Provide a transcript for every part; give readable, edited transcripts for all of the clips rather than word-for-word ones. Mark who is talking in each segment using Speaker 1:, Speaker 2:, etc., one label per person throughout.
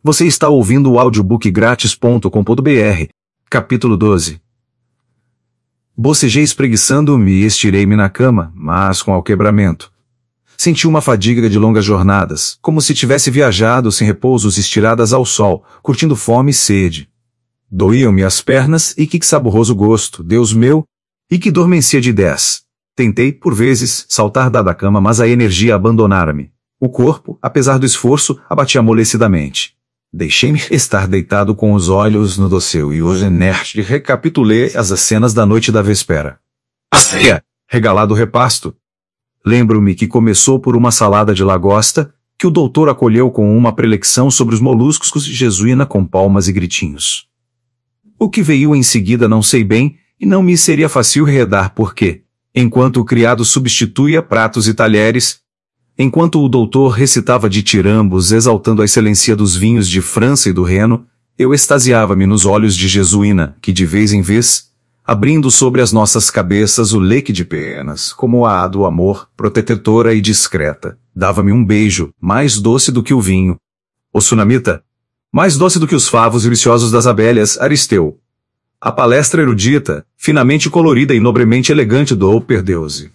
Speaker 1: Você está ouvindo o audiobookgratis.com.br, capítulo 12. Bocejei espreguiçando-me e estirei-me na cama, mas com alquebramento. Senti uma fadiga de longas jornadas, como se tivesse viajado sem repousos estiradas ao sol, curtindo fome e sede. Doíam-me as pernas e que saboroso gosto, Deus meu, e que dormência de ideias. Tentei, por vezes, saltar da cama, mas a energia abandonara-me. O corpo, apesar do esforço, abatia amolecidamente. Deixei-me estar deitado com os olhos no dossel e hoje inerte recapitulei as cenas da noite da véspera. A ceia, regalado repasto. Lembro-me que começou por uma salada de lagosta, que o doutor acolheu com uma preleção sobre os moluscos de jesuína com palmas e gritinhos. O que veio em seguida não sei bem, e não me seria fácil redar porque, enquanto o criado substituía pratos e talheres, enquanto o doutor recitava ditirambos exaltando a excelência dos vinhos de França e do Reno, eu extasiava-me nos olhos de jesuína, que de vez em vez, abrindo sobre as nossas cabeças o leque de penas, como a do amor, protetora e discreta, dava-me um beijo, mais doce do que o vinho. O sunamita, mais doce do que os favos deliciosos das abelhas, Aristeu. A palestra erudita, finamente colorida e nobremente elegante do Perdeu-se.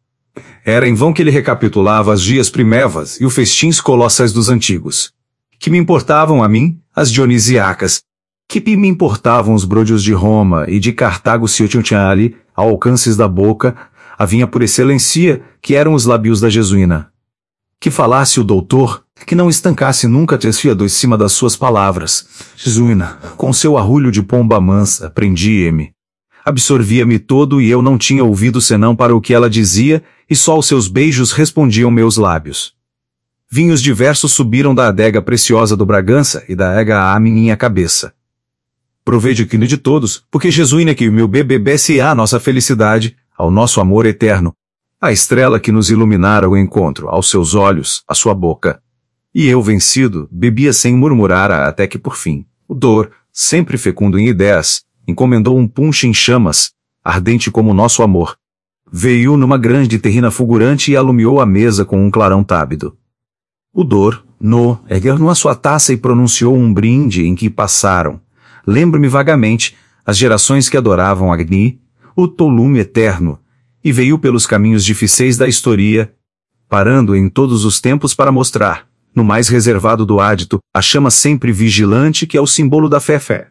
Speaker 1: Era em vão que ele recapitulava as dias primevas e os festins colossais dos antigos. Que me importavam a mim, as dionisiacas. Que me importavam os bródios de Roma e de Cartago se eu tinha ali, ao alcances da boca, a vinha por excelência, que eram os lábios da jesuína. Que falasse o doutor, que não estancasse nunca desfiado em cima das suas palavras. Jesuína, com seu arrulho de pomba mansa, prendia-me. Absorvia-me todo e eu não tinha ouvido senão para o que ela dizia, e só os seus beijos respondiam meus lábios. Vinhos diversos subiram da adega preciosa do Bragança e da adega à minha cabeça. Provei de quino de todos, porque jesuína que o meu bebesse à nossa felicidade, ao nosso amor eterno, a estrela que nos iluminara o encontro, aos seus olhos, à sua boca. E eu, vencido, bebia sem murmurar até que por fim, o dor, sempre fecundo em ideias, encomendou um punch em chamas, ardente como o nosso amor. Veio numa grande terrina fulgurante e alumiou a mesa com um clarão tábido. O dor, ergueu a sua taça e pronunciou um brinde em que passaram, lembro-me vagamente, as gerações que adoravam Agni, o tolume eterno, e veio pelos caminhos difíceis da história, parando em todos os tempos para mostrar, no mais reservado do ádito, a chama sempre vigilante que é o símbolo da fé.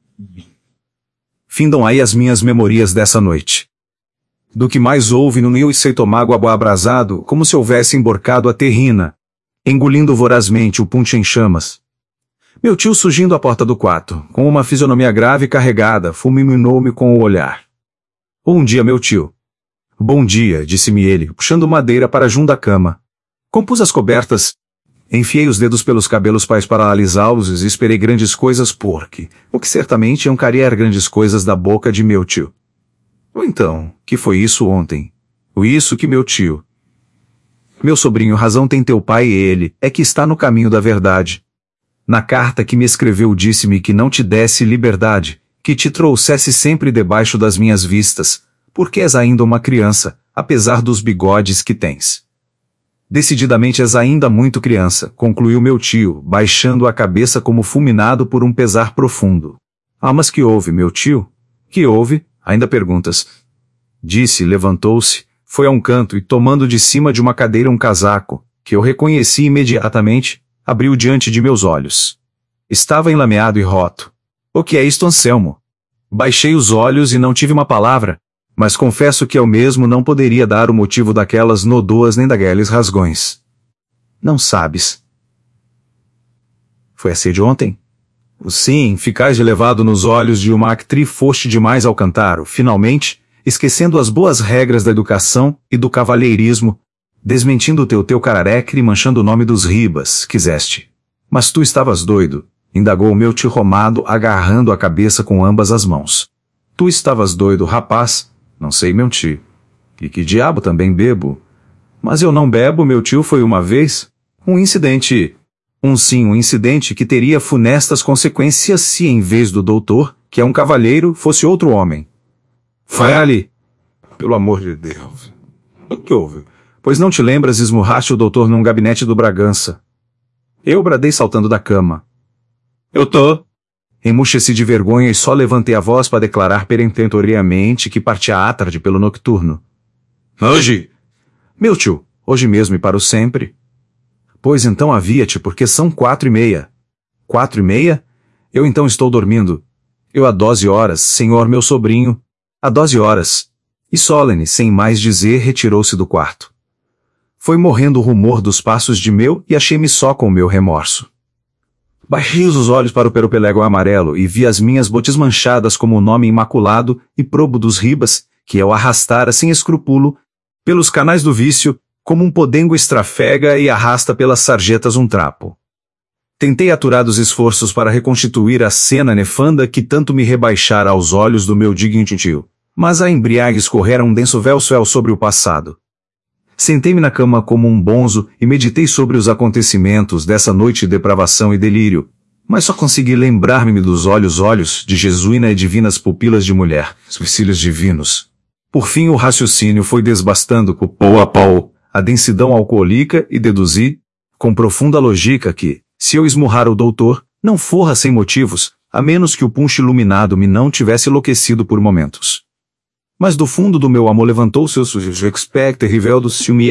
Speaker 1: Findam aí as minhas memorias dessa noite. Do que mais houve no meu seitomago abrasado, como se houvesse emborcado a terrina, engolindo vorazmente o punch em chamas. Meu tio surgindo à porta do quarto, com uma fisionomia grave e carregada, fulminou-me com o olhar. Bom dia, meu tio. Bom dia, disse-me ele, puxando madeira para junto da cama. Compus as cobertas, enfiei os dedos pelos cabelos para alisá-los e esperei grandes coisas porque, o que certamente iam cair grandes coisas da boca de meu tio. Ou então, que foi isso ontem? O isso que meu tio. Meu sobrinho, razão tem teu pai e ele, é que está no caminho da verdade. Na carta que me escreveu disse-me que não te desse liberdade, que te trouxesse sempre debaixo das minhas vistas, porque és ainda uma criança, apesar dos bigodes que tens. Decididamente és ainda muito criança, concluiu meu tio, baixando a cabeça como fulminado por um pesar profundo. Ah, mas que houve, meu tio? Que houve? Ainda perguntas. Disse, levantou-se, foi a um canto e tomando de cima de uma cadeira um casaco, que eu reconheci imediatamente, abriu diante de meus olhos. Estava enlameado e roto. O que é isto, Anselmo? Baixei os olhos e não tive uma palavra, mas confesso que eu mesmo não poderia dar o motivo daquelas nodoas nem daqueles rasgões. Não sabes. Foi a sede ontem? Sim, ficais de levado nos olhos de uma actriz foste demais ao cantaro, finalmente, esquecendo as boas regras da educação e do cavalheirismo, desmentindo o teu carareque e manchando o nome dos Ribas, quiseste. Mas tu estavas doido, indagou o meu tio Romado agarrando a cabeça com ambas as mãos. Tu estavas doido, rapaz? Não sei, meu tio. E que diabo também bebo? Mas eu não bebo, meu tio, foi uma vez. Um incidente. Um incidente que teria funestas consequências se em vez do doutor, que é um cavalheiro, fosse outro homem. Fale! Pelo amor de Deus. O que houve? Pois não te lembras esmurraste o doutor num gabinete do Bragança. Eu bradei saltando da cama. Eu tô. Emurcheci de vergonha e só levantei a voz para declarar peremptoriamente que partia à tarde pelo nocturno. Hoje? Meu tio, hoje mesmo e para o sempre. Pois então avia-te, porque são 4:30. 4:30? Eu então estou dormindo. Eu há 12 horas, senhor meu sobrinho. Há 12 horas. E Solene, sem mais dizer, retirou-se do quarto. Foi morrendo o rumor dos passos de meu e achei-me só com o meu remorso. Baixei os olhos para o peropelego amarelo e vi as minhas botas manchadas como o nome imaculado e probo dos Ribas, que eu arrastara sem escrúpulo, pelos canais do vício, como um podengo estrafega e arrasta pelas sarjetas um trapo. Tentei aturar os esforços para reconstituir a cena nefanda que tanto me rebaixara aos olhos do meu digno tio, mas a embriague escorrera um denso véu sobre o passado. Sentei-me na cama como um bonzo e meditei sobre os acontecimentos dessa noite de depravação e delírio, mas só consegui lembrar-me dos olhos de jesuína e divinas pupilas de mulher, os cílios divinos. Por fim o raciocínio foi desbastando pau a pau a densidão alcoólica e deduzi, com profunda lógica que, se eu esmurrar o doutor, não forra sem motivos, a menos que o punch iluminado me não tivesse enlouquecido por momentos. Mas do fundo do meu amor levantou-se o sujeito expecto terrível do ciúme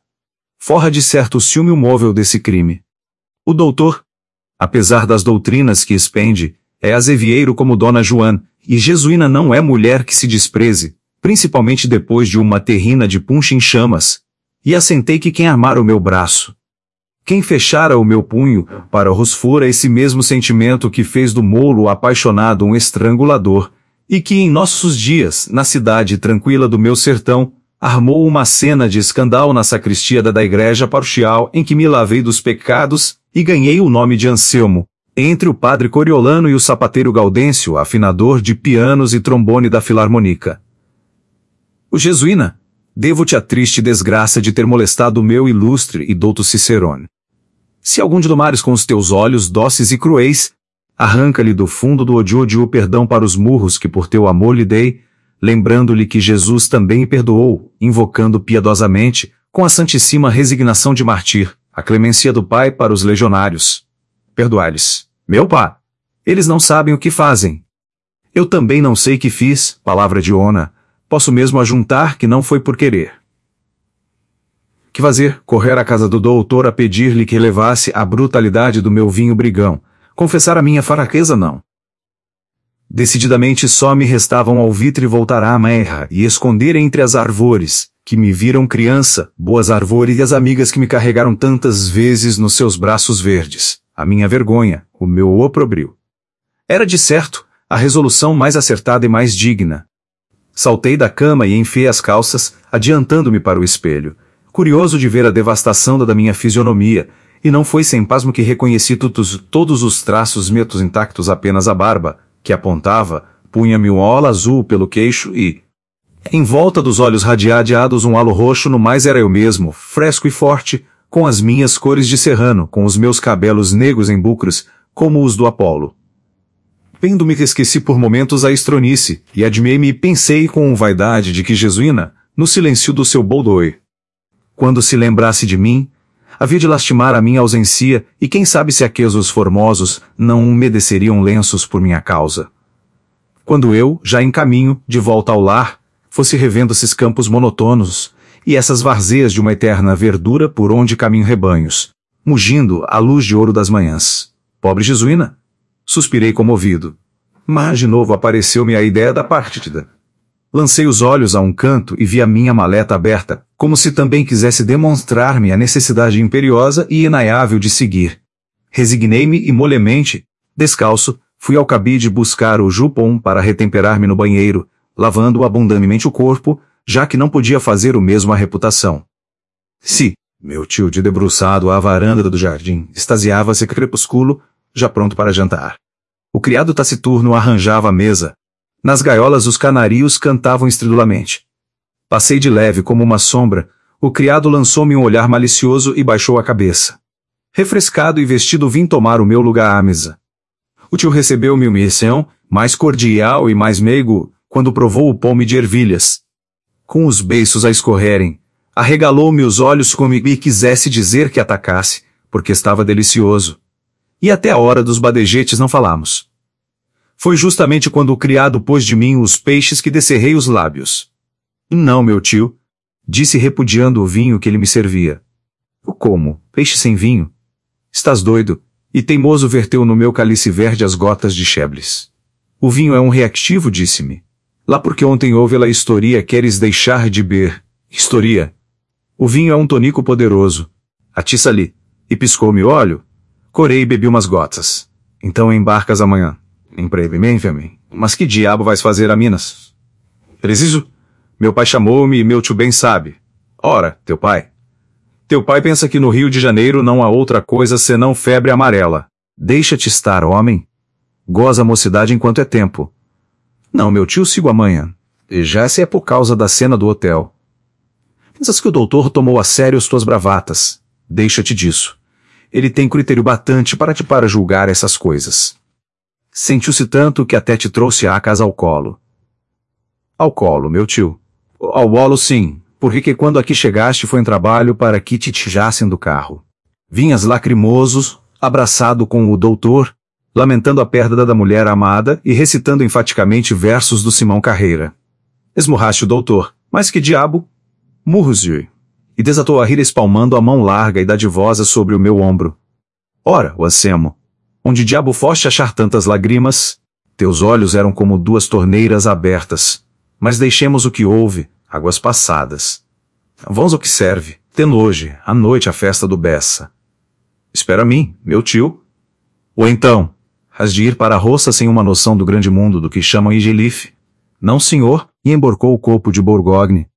Speaker 1: forra de certo o ciúme móvel desse crime. O doutor, apesar das doutrinas que expende, é azevieiro como Dona Joana, e jesuína não é mulher que se despreze, principalmente depois de uma terrina de punch em chamas, e assentei que quem amara o meu braço, quem fechara o meu punho, para os fora esse mesmo sentimento que fez do molo apaixonado um estrangulador, e que em nossos dias, na cidade tranquila do meu sertão, armou uma cena de escândalo na sacristia da igreja paroquial em que me lavei dos pecados, e ganhei o nome de Anselmo, entre o padre Coriolano e o sapateiro Gaudêncio, afinador de pianos e trombone da Filarmônica. O jesuína, devo-te a triste desgraça de ter molestado o meu ilustre e douto Cicerone. Se algum de domares com os teus olhos dóceis e cruéis, arranca-lhe do fundo do ódio o perdão para os murros que por teu amor lhe dei, lembrando-lhe que Jesus também perdoou, invocando piedosamente, com a santíssima resignação de martir, a clemência do Pai para os legionários. Perdoai-lhes, meu Pá. Eles não sabem o que fazem. Eu também não sei que fiz, palavra de honra, posso mesmo ajuntar que não foi por querer. Que fazer? Correr à casa do doutor a pedir-lhe que levasse a brutalidade do meu vinho brigão. Confessar a minha fraqueza não. Decididamente só me restavam alvitre voltar à merra e esconder entre as árvores, que me viram criança, boas árvores e as amigas que me carregaram tantas vezes nos seus braços verdes, a minha vergonha, o meu opróbrio. Era de certo, a resolução mais acertada e mais digna. Saltei da cama e enfiei as calças, adiantando-me para o espelho, curioso de ver a devastação da minha fisionomia, e não foi sem pasmo que reconheci todos os traços meus intactos, apenas a barba, que apontava, punha-me um óleo azul pelo queixo e, em volta dos olhos radiados um halo roxo no mais era eu mesmo, fresco e forte, com as minhas cores de serrano, com os meus cabelos negros em bucros, como os do Apolo. Vendo-me que esqueci por momentos a estronice, e admirei-me e pensei com vaidade de que jesuína, no silêncio do seu boudoir, quando se lembrasse de mim, havia de lastimar a minha ausência, e quem sabe se aqueles formosos não umedeceriam lenços por minha causa. Quando eu, já em caminho, de volta ao lar, fosse revendo esses campos monotônos, e essas várzeas de uma eterna verdura por onde caminham rebanhos, mugindo à luz de ouro das manhãs. Pobre jesuína! Suspirei comovido. Mas de novo apareceu-me a ideia da partida. Lancei os olhos a um canto e vi a minha maleta aberta, como se também quisesse demonstrar-me a necessidade imperiosa e inaiável de seguir. Resignei-me e molemente, descalço, fui ao cabide buscar o jupon para retemperar-me no banheiro, lavando abundantemente o corpo, já que não podia fazer o mesmo à reputação. Se, meu tio de debruçado à varanda do jardim, extasiava-se crepúsculo, já pronto para jantar. O criado taciturno arranjava a mesa. Nas gaiolas os canários cantavam estridulamente. Passei de leve como uma sombra, o criado lançou-me um olhar malicioso e baixou a cabeça. Refrescado e vestido vim tomar o meu lugar à mesa. O tio recebeu-me humilhação, mais cordial e mais meigo, quando provou o pomme de ervilhas. Com os beiços a escorrerem, arregalou-me os olhos como me quisesse dizer que atacasse, porque estava delicioso. E até a hora dos badejetes não falamos. Foi justamente quando o criado pôs de mim os peixes que descerrei os lábios. Não, meu tio, disse repudiando o vinho que ele me servia. Como? Peixe sem vinho? Estás doido? E teimoso verteu no meu cálice verde as gotas de chebres. O vinho é um reativo, disse-me. Lá porque ontem houve la historia queres deixar de beber. Historia. O vinho é um tônico poderoso. Atiça-lhe. E piscou-me o óleo. Corei e bebi umas gotas. Então embarcas amanhã. Empreende-me. Mas que diabo vais fazer a Minas? Preciso? Meu pai chamou-me e meu tio bem sabe. Ora, teu pai. Teu pai pensa que no Rio de Janeiro não há outra coisa senão febre amarela. Deixa-te estar, homem. Goza a mocidade enquanto é tempo. Não, meu tio, sigo amanhã. E já se é por causa da cena do hotel. Pensas que o doutor tomou a sério as tuas bravatas? Deixa-te disso. Ele tem critério bastante para julgar essas coisas. Sentiu-se tanto que até te trouxe a casa ao colo. Ao colo, meu tio. Ao colo, sim, porque que quando aqui chegaste foi em trabalho para que te tirassem do carro. Vinhas lacrimosos, abraçado com o doutor, lamentando a perda da mulher amada e recitando enfaticamente versos do Simão Carreira. Esmurraste o doutor, mas que diabo? Murros-lhe. E desatou a rir espalmando a mão larga e dadivosa sobre o meu ombro. Ora, o Ansemo, onde diabo foste achar tantas lágrimas? Teus olhos eram como duas torneiras abertas. Mas deixemos o que houve, águas passadas. Vamos ao que serve, tendo hoje, à noite, a festa do Bessa. Espera a mim, meu tio. Ou então, has de ir para a roça sem uma noção do grande mundo do que chamam Igelife? Não, senhor, e emborcou o copo de Bourgogne,